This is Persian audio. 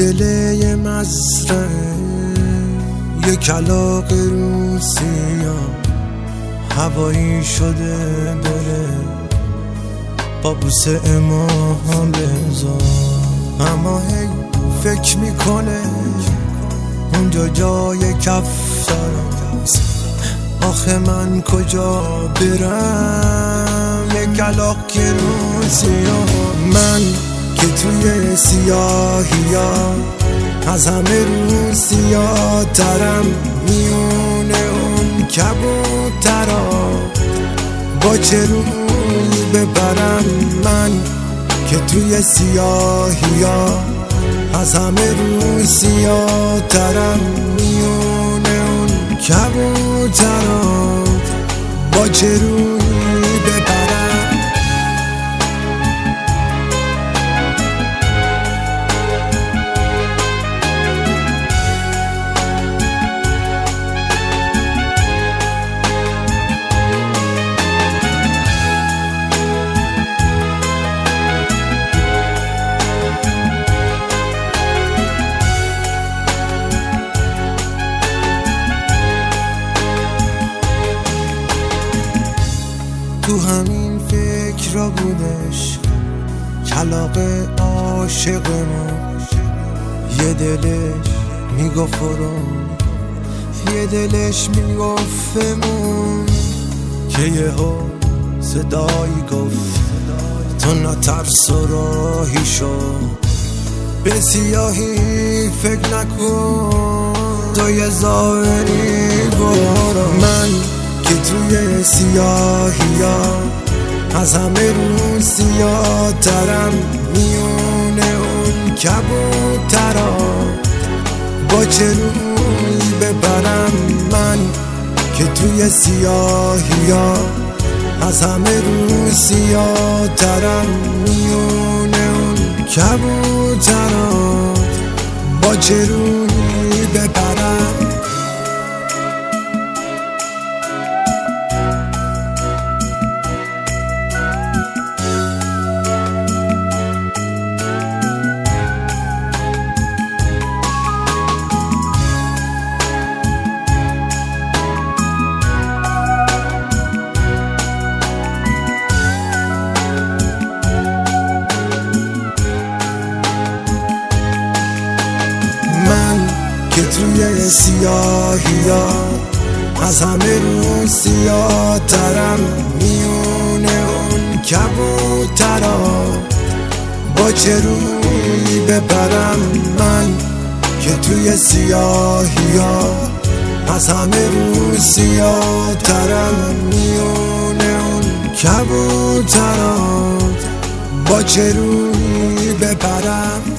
دل مزرعه یه کلاغ روسیا هوایی شده بره با بوسه امام بذار، اما هی فکر میکنه اونجا جای کفترست، آخه من کجا برم؟ یه کلاغ که روسیا، من که توی سیاهیا از همه روسیا ترم، میونه اون کبوترا با چه روی ببرم؟ من که توی سیاهیا از همه روسیا ترم، میونه اون کبوترا با چه روی ببرم؟ تو همین فکر را بودش کلاغ عاشقمون، یه دلش میگفتم یه دلش میگفتمون که یهو صدایی گفت تو نترس و راهی شو، به سیاهی فکر نکن، تو یه ظاهری برو. من که توی سیاهیا از همه روسیا ترم، میونه اون کبوترا با چه روی ببرم؟ من که توی سیاهیا از همه روسیا ترم، میونه اون کبوترا با چه روی ببرم؟ که توی سیاهیا از همه روسیا ترم، میونه اون کبوترا با چه روی ببرم؟ من که توی سیاهیا از همه روسیا ترم، میونه اون کبوترا با چه روی ببرم؟